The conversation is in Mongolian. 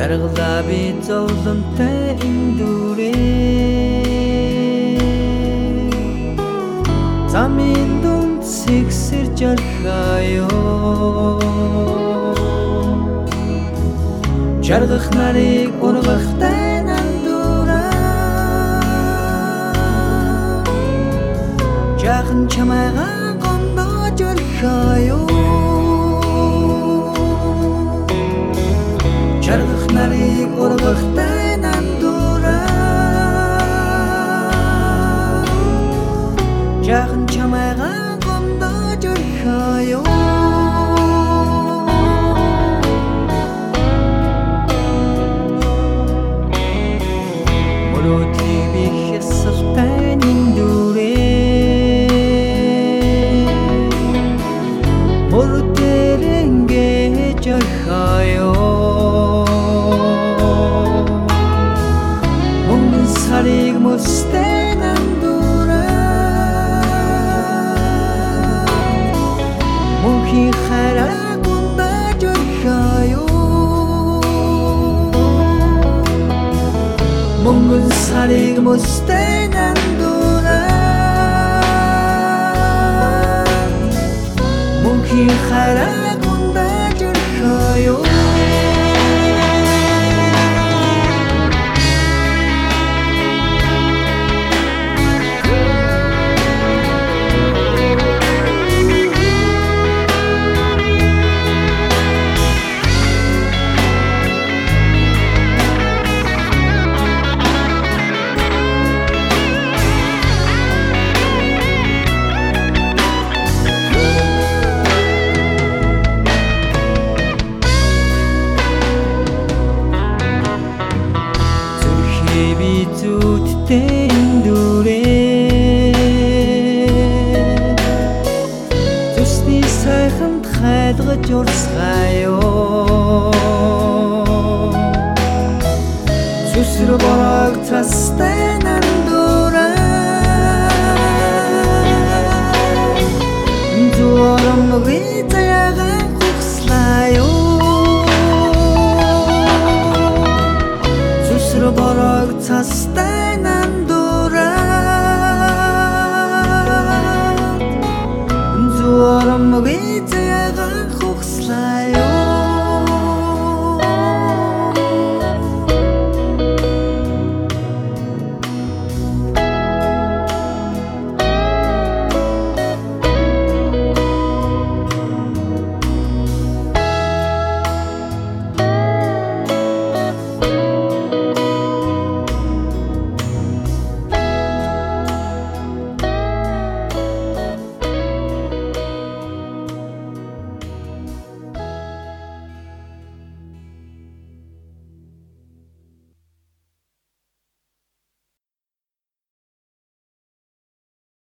Жаргалаа би зовлонтой эндүрээ замын дунд сэгсэр жархаяо жаргах нарыг ургахтай нандураа жаахан чамайгаа гомдож орхаяо жаргах нарыг ургахтай нандураа жаахан чамайгаа гомдож орхаяо мөрөөдгийг би хэсэлтэй нэндүрээ мөрөдөр ингэж орхаяо мөнгөн сарыг мөстэй нандураа мөнхийн хайраа гундаж орхаяо мөнгөн сарыг мөстэй нандураа мөнхийн хайраа гундаж орхаяо зүудтэй эндүрээ зүсний сайханд хайлгаж урсгаяо зүсэр борог цастай нандураа зуурам